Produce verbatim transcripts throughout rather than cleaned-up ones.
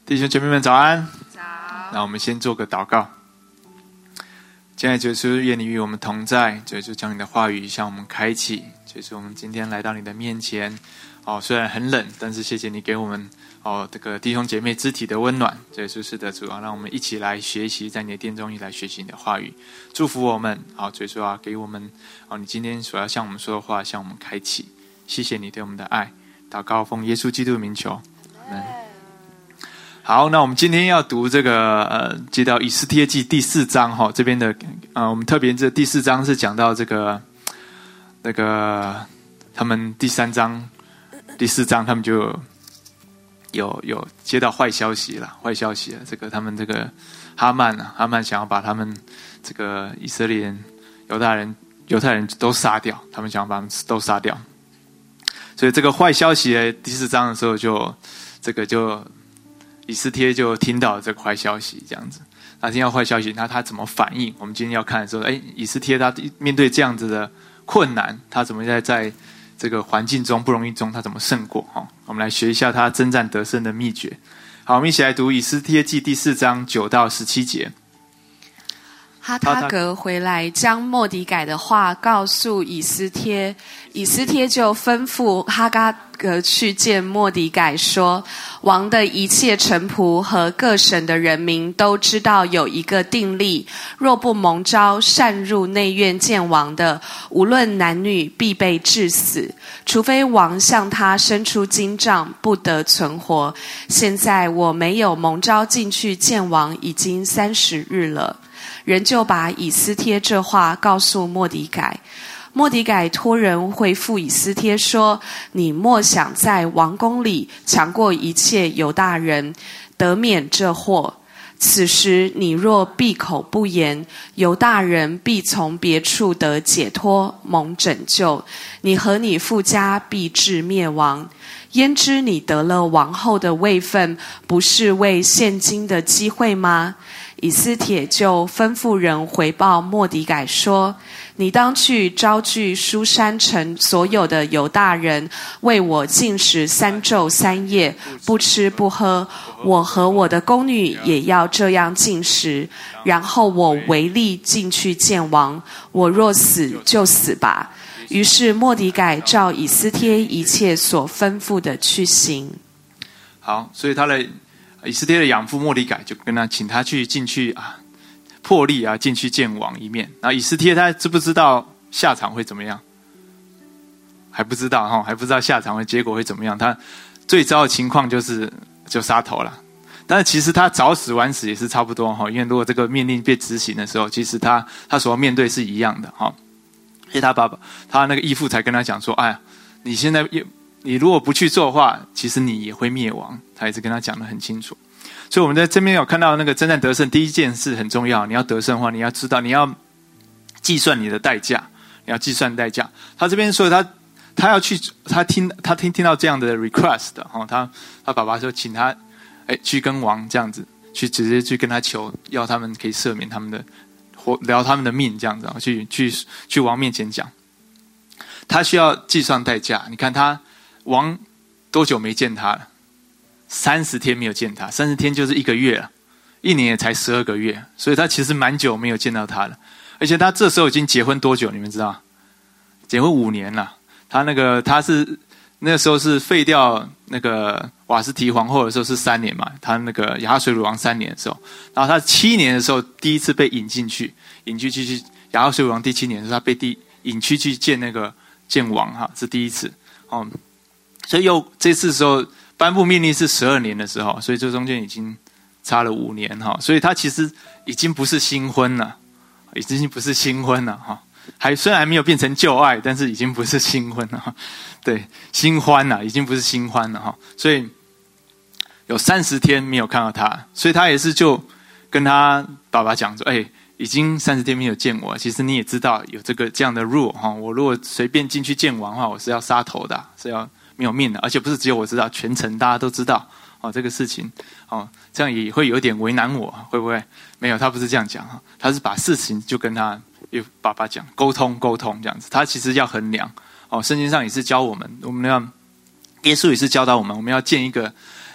弟兄姐妹们早安。 早。 那我们先做个祷告。亲爱的主耶稣，愿你与我们同在，主耶稣将你的话语向我们开启。主耶稣，我们今天来到你的面前，哦，虽然很冷，但是谢谢你给我们哦这个弟兄姐妹肢体的温暖。主耶稣，是的主啊，让我们一起来学习，在你的殿中一起来学习你的话语，祝福我们。好，主耶稣啊，给我们哦你今天所要向我们说的话，向我们开启。谢谢你对我们的爱，祷告奉耶稣基督的名求，阿们。好，那我们今天要读这个呃，接到以斯帖记第四章哈，这边的呃，我们特别这第四章是讲到这个那个他们第三章、第四章他们就有有有接到坏消息了，坏消息了。这个他们这个哈曼啊，哈曼想要把他们这个以色列人、犹大人、犹太人都杀掉，他们想要把他们都杀掉。所以这个坏消息呢，第四章的时候就这个就。以斯帖就听到这个坏消息，这样子，他听到坏消息，那他怎么反应？我们今天要看的时候，哎，以斯帖他面对这样子的困难，他怎么在在这个环境中不容易中，他怎么胜过？哈，我们来学一下他征战得胜的秘诀。好，我们一起来读以斯帖记第四章九到十七节。 哈塔格回来，将末底改的话告诉以斯帖，以斯帖就吩咐哈塔格去见末底改，说：王的一切臣仆和各省的人民都知道有一个定例，若不蒙召擅入内院见王的，无论男女，必被治死，除非王向他伸出金杖，不得存活。现在我没有蒙召进去见王，已经三十日了。人就把以斯帖这话告诉末底改。末底改托人回复以斯帖说：你莫想在王宫里强过一切犹大人，得免这祸。此时你若闭口不言，犹大人必从别处得解脱，蒙拯救，你和你父家必至灭亡。焉知你得了王后的位分，不是为现今的机会吗？以斯帖就吩咐人回报末底改说：你当去招聚书珊城所有的犹大人，为我禁食三昼三夜，不吃不喝，我和我的宫女也要这样禁食，然后我唯力进去见王，我若死就死吧。于是末底改照以斯帖一切所吩咐的去行。 好，所以他的以斯帖的养父末底改就跟他请他去进去啊，破例啊进去见王一面。然后以斯帖他知不知道下场会怎么样？还不知道哈，还不知道下场会结果会怎么样。他最糟的情况就是就杀头了。但是其实他早死晚死也是差不多哈，因为如果这个命令被执行的时候，其实他他所要面对是一样的哈。所以他爸爸他那个义父才跟他讲说：哎呀，你现在你如果不去做的话，其实你也会灭亡。他也是跟他讲得很清楚。所以我们在这边有看到那个征战得胜，第一件事很重要，你要得胜的话，你要知道你要计算你的代价，你要计算代价。他这边说他他要去，他听他听听到这样的 request 哈，他他爸爸说请他哎去跟王这样子，去直接去跟他求，要他们可以赦免他们的活，聊他们的命这样子，去去去王面前讲。他需要计算代价。你看他王多久没见他了？三十天没有见他，三十天就是一个月了，一年也才十二个月，所以他其实蛮久没有见到他了。而且他这时候已经结婚多久？你们知道？结婚五年了。他那个他是那个时候是废掉那个瓦斯提皇后的时候是三年嘛，他那个亚哈水鲁王三年的时候，然后他七年的时候第一次被引进去，引进去去亚哈水鲁王第七年的时候，他被第引去去见那个见王哈，是第一次哦。所以又这次的时候颁布命令是十二年的时候，所以这中间已经差了五年哈，所以他其实已经不是新婚了，已经不是新婚了哈。还虽然还没有变成旧爱，但是已经不是新婚了，对，新欢了，已经不是新欢了哈。所以有三十天没有看到他，所以他也是就跟他爸爸讲说：“哎，已经三十天没有见我，其实你也知道有这个这样的 rule 哈，我如果随便进去见王的话，我是要杀头的，是要没有命的，而且不是只有我知道，全城大家都知道哦这个事情哦，这样也会有点为难我，会不会？没有，他不是这样讲哈，他是把事情就跟他。”爸爸讲沟通沟通这样子，他其实要衡量哦。圣经上也是教我们，我们要耶稣也是教导我们，我们要建一个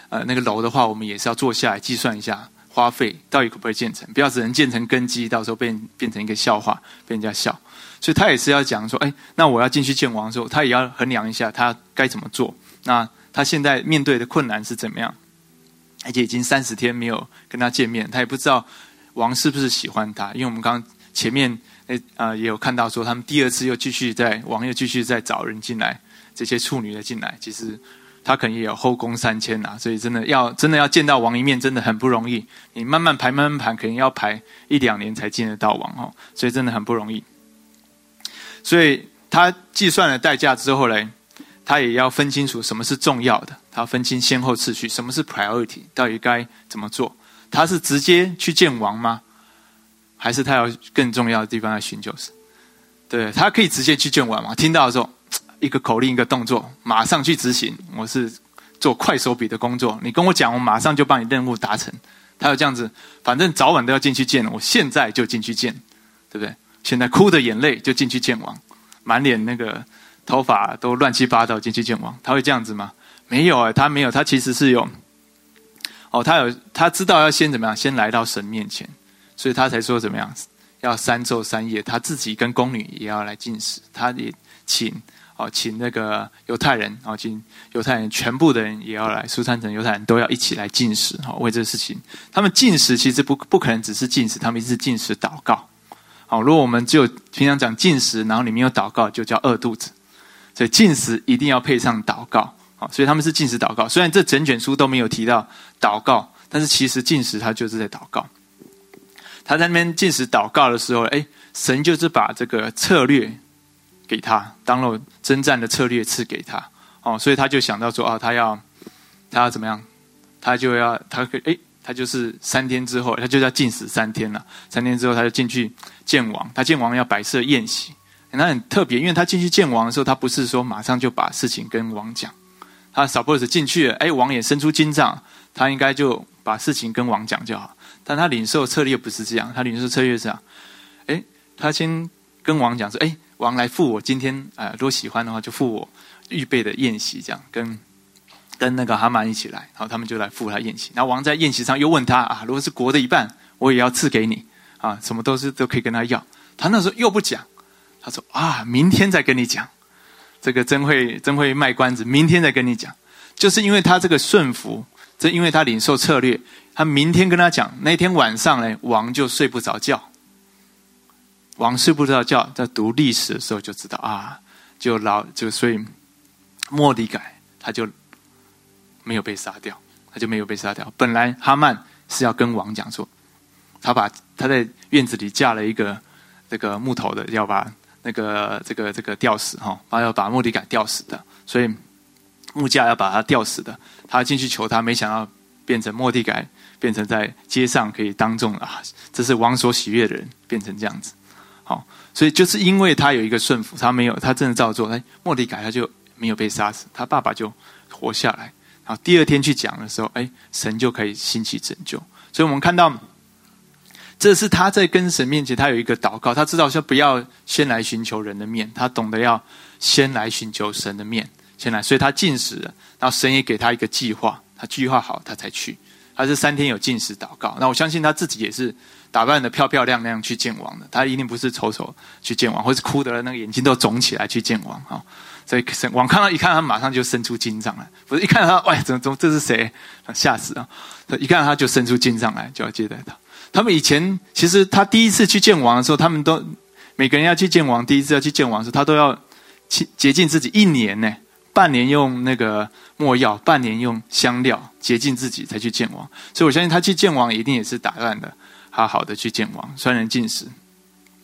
呃那个楼的话，我们也是要坐下来计算一下花费到底可不可以建成，不要只能建成根基，到时候变变成一个笑话，被人家笑。所以他也是要讲说，哎，那我要进去见王的时候，他也要衡量一下他该怎么做。那他现在面对的困难是怎么样？而且已经三十天没有跟他见面，他也不知道王是不是喜欢他。因为我们刚刚前面呃也有看到说，他们第二次又继续在王又继续在找人进来，这些处女的进来，其实他可能也有后宫三千啊，所以真的要真的要见到王一面，真的很不容易。你慢慢排慢慢排，可能要排一两年才见得到王哦，所以真的很不容易。所以他计算了代价之后呢，他也要分清楚什么是重要的，他要分清先后次序，什么是 priority， 到底该怎么做。他是直接去见王吗？还是他有更重要的地方要寻求神？对，他可以直接去见王吗？听到的时候，一个口令一个动作，马上去执行。我是做快手笔的工作，你跟我讲，我马上就帮你任务达成。他有这样子，反正早晚都要进去见，我现在就进去见，对不对？现在哭的眼泪就进去见王，满脸那个头发都乱七八糟进去见王，他会这样子吗？没有哎，他没有，他其实是有，哦，他有他知道要先怎么样，先来到神面前，所以他才说怎么样，要三昼三夜，他自己跟宫女也要来禁食，他也请哦请那个犹太人哦，请犹太人全部的人也要来，苏珊城犹太人都要一起来禁食哦，为这个事情，他们禁食其实不不可能只是禁食，他们是禁食祷告。好，如果我们只有平常讲禁食，然后里面有祷告，就叫饿肚子。所以禁食一定要配上祷告。好，所以他们是禁食祷告。虽然这整卷书都没有提到祷告，但是其实禁食他就是在祷告。他在那边禁食祷告的时候，哎，神就是把这个策略给他，当了征战的策略赐给他。哦，所以他就想到说，哦，他要他要怎么样？他就要他可哎。他就是三天之后，他就要禁食三天了。三天之后，他就进去见王。他见王要摆设宴席，那很特别，因为他进去见王的时候，他不是说马上就把事情跟王讲。他 suppose 进去了，哎，王也伸出金杖，他应该就把事情跟王讲就好。但他领受策略不是这样，他领受策略是这样，哎，他先跟王讲说，哎，王来付我今天，呃，如果喜欢的话，就付我预备的宴席，这样跟。跟那个哈曼一起来，然后他们就来赴他宴席。然后王在宴席上又问他啊，如果是国的一半，我也要赐给你啊，什么都是都可以跟他要。他那时候又不讲，他说啊，明天再跟你讲。这个真会真会卖关子，明天再跟你讲。就是因为他这个顺服，这因为他领受策略，他明天跟他讲，那天晚上呢，王就睡不着觉。王睡不着觉，在读历史的时候就知道啊，就老就所以末底改他就。没有被杀掉，他就没有被杀掉。本来哈曼是要跟王讲说，他把他在院子里架了一个这个木头的，要把那个这个这个吊死哈，要把末底改吊死的，所以木架要把他吊死的。他进去求他，没想到变成末底改，变成在街上可以当众啊，这是王所喜悦的人，变成这样子。好，所以就是因为他有一个顺服，他没有，他真的照做，哎，末底改他就没有被杀死，他爸爸就活下来。然后第二天去讲的时候，哎，神就可以兴起拯救。所以我们看到，这是他在跟神面前，他有一个祷告，他知道说不要先来寻求人的面，他懂得要先来寻求神的面，先来，所以他禁食了。然后神也给他一个计划，他计划好，他才去。他是三天有禁食祷告。那我相信他自己也是打扮得漂漂亮亮去见王的，他一定不是丑丑去见王，或是哭得那个眼睛都肿起来去见王哈。所以王看到一看他马上就伸出金杖来，不是一看到他，喂，怎么怎么这是谁？吓死啊！一看到他就伸出金杖来，就要接待他。他们以前其实他第一次去见王的时候，他们都每个人要去见王，第一次要去见王的时候，他都要洁净自己一年呢，半年用那个没药，半年用香料洁净自己才去见王。所以我相信他去见王一定也是打扮的好好的去见王，虽然禁食，呀、yeah, ，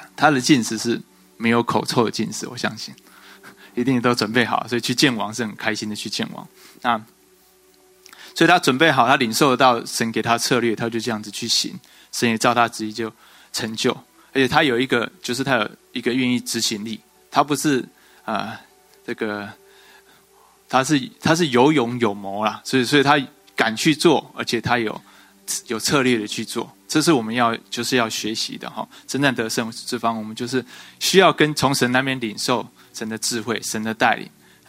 他的禁食是没有口臭的禁食，我相信。一定都准备好，所以去见王是很开心的去见王。那所以他准备好，他领受得到神给他策略，他就这样子去行，神也照他旨意就成就。而且他有一个，就是他有一个愿意执行力，他不是啊、呃、这个，他是他是有勇有谋啦，所以所以他敢去做，而且他有有策略的去做。这是我们要就是要学习的哈，征战得胜之方，我们就是需要跟从神那边领受神的智慧、神的带领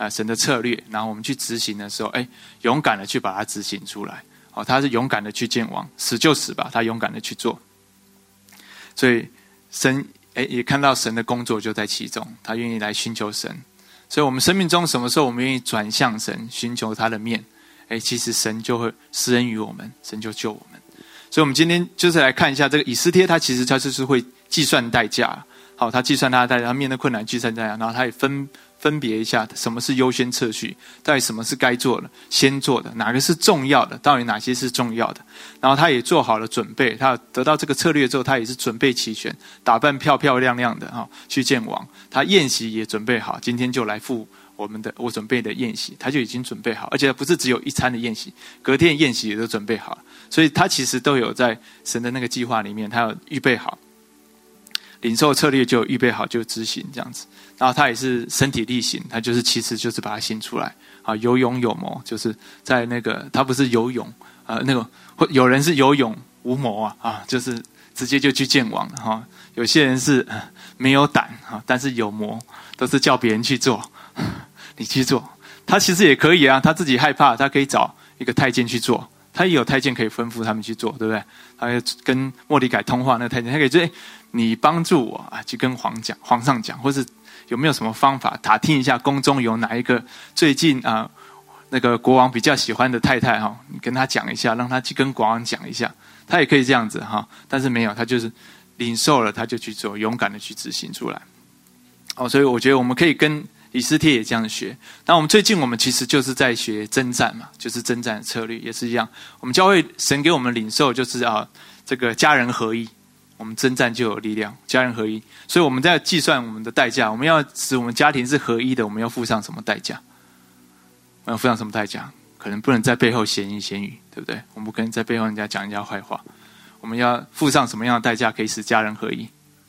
啊神的策略，然后我们去执行的时候，哎，勇敢的去把它执行出来。哦，他是勇敢的去见王，死就死吧，他勇敢的去做。所以神哎也看到神的工作就在其中，他愿意来寻求神。所以我们生命中什么时候我们愿意转向神，寻求他的面，哎，其实神就会施恩于我们，神就救我们。所以我们今天就是来看一下这个以斯帖，他其实他就是会计算代价。好，他计算他的代价，他面对困难计算代价，然后他也分分别一下什么是优先次序，到底什么是该做的先做的，哪个是重要的，到底哪些是重要的。然后他也做好了准备，他得到这个策略之后，他也是准备齐全，打扮漂漂亮亮的哈去见王。他宴席也准备好，今天就来赴我们的我准备的宴席，他就已经准备好，而且不是只有一餐的宴席，隔天宴席也都准备好了。所以他其实都有在神的那个计划里面，他有预备好。领受策略就预备好就执行这样子，然后他也是身体力行，他就是其实就是把它行出来啊，有勇有谋，就是在那个他不是游泳啊、呃，那个有人是有勇无谋啊啊，就是直接就去见王了哈。有些人是、呃、没有胆哈，但是有谋，都是叫别人去做，你去做，他其实也可以啊，他自己害怕，他可以找一个太监去做。他也有太监可以吩咐他们去做，对不对？他跟末底改通话，那个太监他可以说：“哎，你帮助我啊，去跟皇讲、皇上讲，或是有没有什么方法打听一下宫中有哪一个最近啊、呃、那个国王比较喜欢的太太哈，你跟他讲一下，让他去跟国王讲一下。”他也可以这样子哈，但是没有，他就是领受了，他就去做，勇敢的去执行出来。哦，所以我觉得我们可以跟以斯帖也这样学。那我们最近我们其实就是在学征战嘛，就是征战的策略也是一样。我们教会神给我们领受就是啊，这个家人合一，我们征战就有力量，家人合一。所以我们在计算我们的代价，我们要使我们家庭是合一的，我们要付上什么代价？我们要付上什么代价？可能不能在背后闲言闲语，对不对？我们不可能在背后人家讲人家坏话。我们要付上什么样的代价可以使家人合一？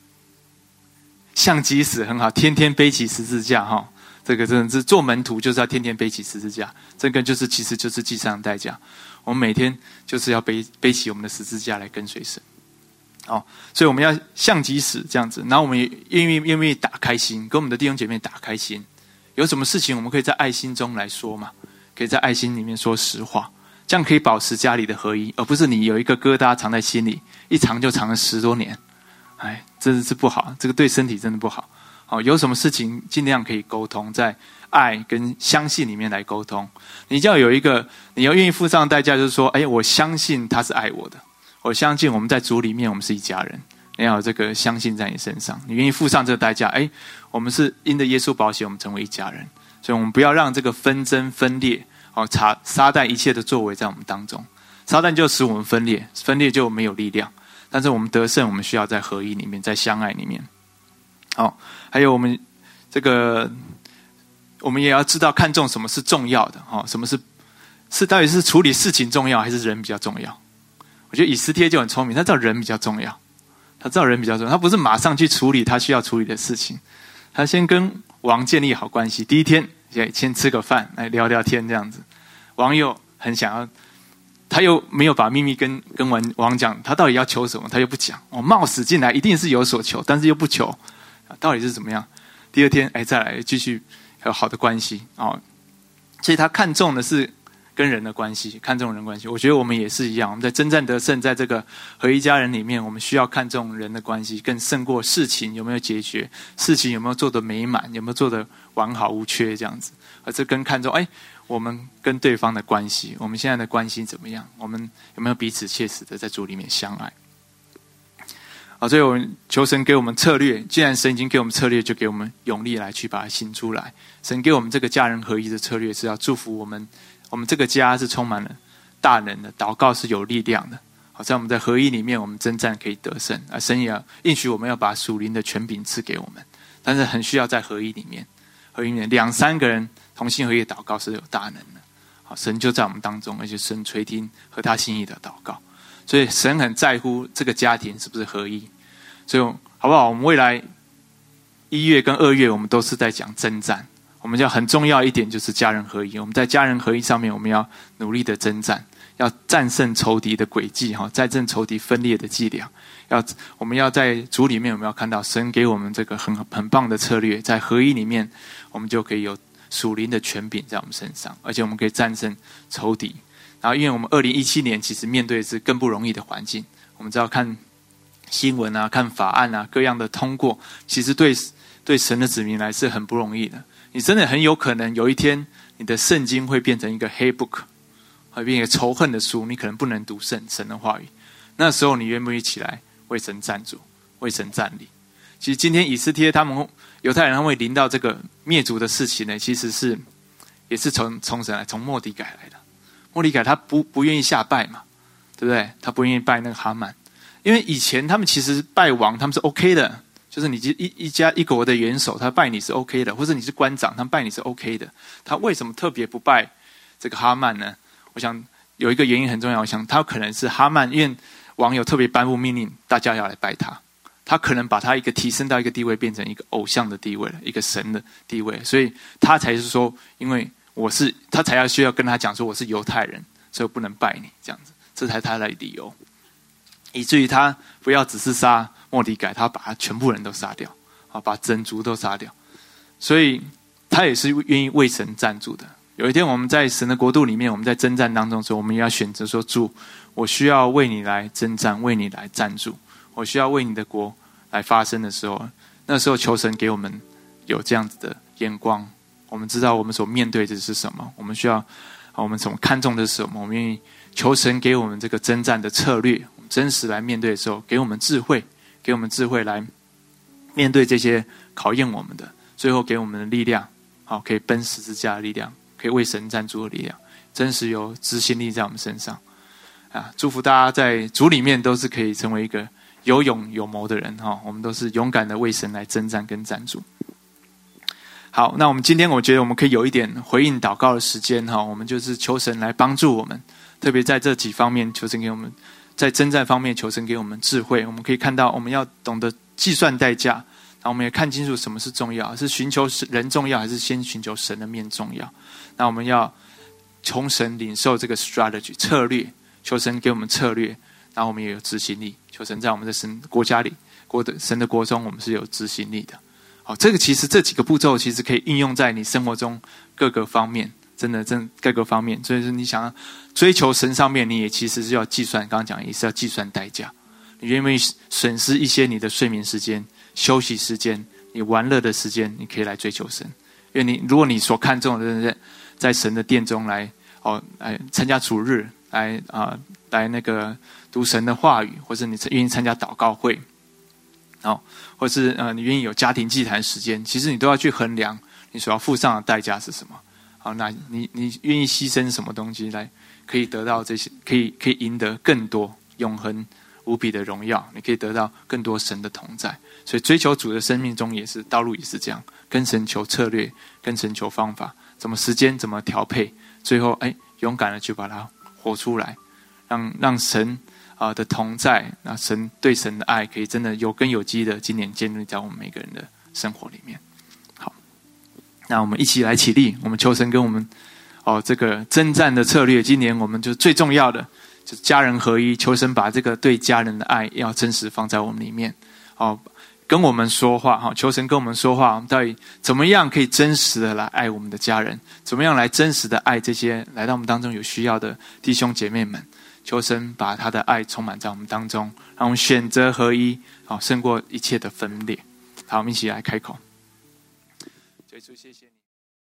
像基死很好，天天背起十字架哈。这个真的是做门徒，就是要天天背起十字架。这个就是其实就是计上的代价。我们每天就是要背背起我们的十字架来跟随神。哦，所以我们要像基死这样子，然后我们也愿意愿意打开心，跟我们的弟兄姐妹打开心。有什么事情我们可以在爱心中来说嘛？可以在爱心里面说实话，这样可以保持家里的合一，而不是你有一个疙瘩藏在心里，一藏就藏了十多年。哎，真的是不好，这个对身体真的不好。好，有什么事情尽量可以沟通，在爱跟相信里面来沟通。你就要有一个，你要愿意付上代价，就是说，哎，我相信他是爱我的，我相信我们在主里面我们是一家人。你要有这个相信在你身上，你愿意付上这个代价，哎，我们是因着耶稣宝血，我们成为一家人。所以我们不要让这个纷争分裂，哦，撒撒旦一切的作为在我们当中，撒旦就使我们分裂，分裂就没有力量。但是我们得胜，我们需要在合一里面，在相爱里面。好、哦，还有我们这个，我们也要知道看重什么是重要的，哦，什么是是到底是处理事情重要，还是人比较重要？我觉得以斯帖就很聪明，他知道人比较重要，他知道人比较重要，他不是马上去处理他需要处理的事情，他先跟王建立好关系。第一天先吃个饭，来聊聊天这样子。王又很想要。他又没有把秘密跟跟王讲，他到底要求什么，他又不讲。哦，冒死进来一定是有所求，但是又不求，到底是怎么样？第二天，哎，再来继续有好的关系哦。所以他看重的是跟人的关系，看重人关系。我觉得我们也是一样，我们在征战得胜，在这个合一家人里面，我们需要看重人的关系，更胜过事情有没有解决，事情有没有做得美满，有没有做得完好无缺这样子。而这更看重，哎。我们跟对方的关系，我们现在的关系怎么样？我们有没有彼此切实的在主里面相爱？好，所以我们求神给我们策略。既然神已经给我们策略，就给我们勇力来去把它行出来。神给我们这个家人合一的策略，是要祝福我们。我们这个家是充满了大能的，祷告是有力量的。好，在我们在合一里面，我们征战可以得胜。啊，神也要应许我们要把属灵的权柄赐给我们，但是很需要在合一里面，合一里面两三个人。同心合一的祷告是有大能的，好，神就在我们当中，而且神垂听合他心意的祷告，所以神很在乎这个家庭是不是合一。所以好不好？我们未来一月跟二月，我们都是在讲征战。我们要很重要一点就是家人合一。我们在家人合一上面，我们要努力的征战，要战胜仇敌的诡计，哈，战胜仇敌分裂的伎俩。要我们要在主里面，我们要看到神给我们这个很很棒的策略，在合一里面，我们就可以有属灵的权柄在我们身上，而且我们可以战胜仇敌。然后因为我们二零一七年其实面对的是更不容易的环境，我们知道看新闻啊，看法案啊，各样的通过，其实对对神的子民来是很不容易的。你真的很有可能有一天你的圣经会变成一个黑 book， 会变成一个仇恨的书，你可能不能读圣神的话语。那时候你愿不愿意起来为神站住，为神站立？其实今天以斯帖他们犹太人他们会临到这个灭族的事情呢，其实是也是从从神来，从末底改来的。末底改他不不愿意下拜嘛，对不对？他不愿意拜那个哈曼，因为以前他们其实拜王他们是 OK 的，就是你一一家一国的元首，他拜你是 OK 的，或者你是官长，他拜你是 OK 的。他为什么特别不拜这个哈曼呢？我想有一个原因很重要，我想他可能是哈曼，因为王有特别颁布命令，大家要来拜他，他可能把他一个提升到一个地位，变成一个偶像的地位了，一个神的地位，所以他才是说，因为我是他才要需要跟他讲说我是犹太人，所以我不能拜你这样子，这才是他的理由，以至于他不要只是杀末底改，他把他全部人都杀掉，啊，把整族都杀掉，所以他也是愿意为神站住的。有一天我们在神的国度里面，我们在征战当中的时候，我们也要选择说，主，我需要为你来征战，为你来站住，我需要为你的国来发声的时候，那时候求神给我们有这样子的眼光，我们知道我们所面对的是什么，我们需要我们所看重的是什么，我们愿意求神给我们这个征战的策略，我们真实来面对的时候，给我们智慧，给我们智慧来面对这些考验我们的，最后给我们的力量，好，可以奔十字架的力量，可以为神站住的力量，真实有执行力在我们身上啊！祝福大家在主里面都是可以成为一个有勇有谋的人哈！我们都是勇敢的为神来征战跟站住。好，那我们今天我觉得我们可以有一点回应祷告的时间哈，我们就是求神来帮助我们，特别在这几方面，求神给我们在征战方面，求神给我们智慧。我们可以看到，我们要懂得计算代价，然后我们也看清楚什么是重要，是寻求人重要，还是先寻求神的面重要？那我们要从神领受这个 strategy 策略，求神给我们策略，然后我们也有执行力。求神在我们的神国家里，国的神的国中，我们是有执行力的。好，这个其实这几个步骤其实可以应用在你生活中各个方面，真的真各个方面。所以说，你想要追求神上面，你也其实是要计算，刚刚讲也是要计算代价。你愿不愿意损失一些你的睡眠时间、休息时间、你玩乐的时间，你可以来追求神？因为你如果你所看重的人在神的殿中来哦来参加主日，来啊、呃、来那个读神的话语，或者你愿意参加祷告会。哦，或是呃，你愿意有家庭祭坛时间，其实你都要去衡量你所要付上的代价是什么。好，那你你愿意牺牲什么东西来可以得到这些，可以可以赢得更多永恒无比的荣耀，你可以得到更多神的同在。所以追求主的生命中也是道路也是这样，跟神求策略，跟神求方法，怎么时间怎么调配，最后哎勇敢的去把它活出来，让让神。啊的同在，那神对神的爱可以真的有根有基的今年建立在我们每个人的生活里面。好，那我们一起来起立，我们求神跟我们哦这个征战的策略，今年我们就最重要的就是家人合一，求神把这个对家人的爱要真实放在我们里面，哦跟我们说话哈，求神跟我们说话，我们到底怎么样可以真实的来爱我们的家人，怎么样来真实的爱这些来到我们当中有需要的弟兄姐妹们。求神把他的爱充满在我们当中，让我们选择合一，好胜过一切的分裂。好，我们一起来开口。主耶稣，谢谢你，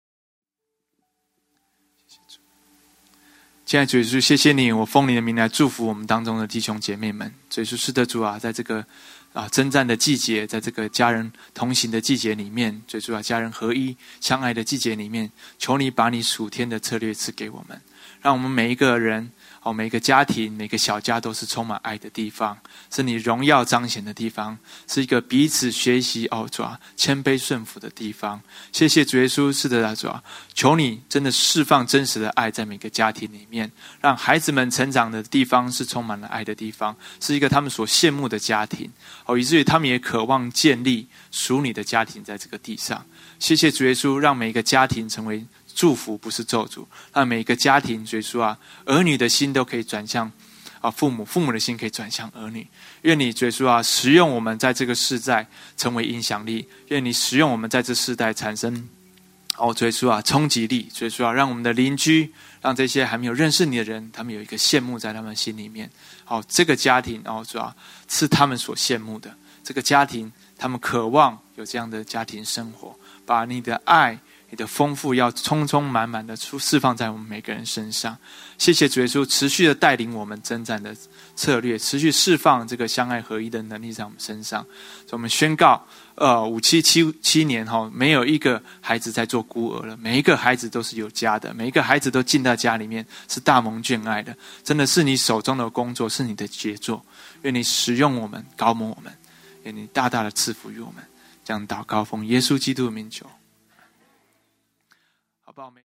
谢谢主。亲爱的主耶稣，谢谢你，我奉你的名来祝福我们当中的弟兄姐妹们。主耶稣，是的主啊，在这个啊征战的季节，在这个家人同行的季节里面，主耶稣啊，家人合一相爱的季节里面，求你把你属天的策略赐给我们，让我们每一个人。哦，每个家庭、每个小家都是充满爱的地方，是你荣耀彰显的地方，是一个彼此学习、哦主啊，谦卑顺服的地方。谢谢主耶稣，是的，主啊，求你真的释放真实的爱在每个家庭里面，让孩子们成长的地方是充满了爱的地方，是一个他们所羡慕的家庭。哦，以至于他们也渴望建立属你的家庭在这个地上。谢谢主耶稣，让每个家庭成为祝福，不是咒诅，让每个家庭，主耶稣啊，儿女的心都可以转向啊父母，父母的心可以转向儿女。愿你主耶稣啊，使用我们在这个世代成为影响力，愿你使用我们在这世代产生哦，主耶稣啊，冲击力，主耶稣啊，让我们的邻居，让这些还没有认识你的人，他们有一个羡慕在他们心里面。哦，这个家庭，哦，主啊，是他们所羡慕的。这个家庭，他们渴望有这样的家庭生活，把你的爱、你的丰富，要充充满满的出释放在我们每个人身上。谢谢主耶稣，持续的带领我们征战的策略，持续释放这个相爱合一的能力在我们身上。所以我们宣告，呃，五七七七年哈、哦，没有一个孩子在做孤儿了，每一个孩子都是有家的，每一个孩子都进到家里面，是大蒙眷爱的。真的是你手中的工作，是你的杰作。愿你使用我们，高摩我们，愿你大大的赐福于我们。这样祷告奉耶稣基督的名求，好不好？